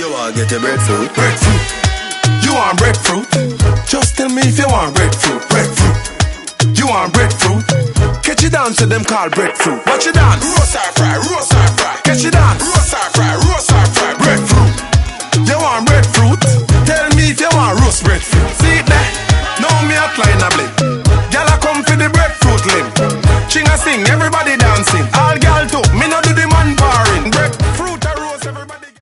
you want get your breadfruit? Breadfruit. You want breadfruit? Just tell me if you want breadfruit. Breadfruit. You want breadfruit? Catch it down to them called breadfruit. Watch it dance. Roast or fry, roast or fry. Catch it dance. Roast or fry, roast or fry.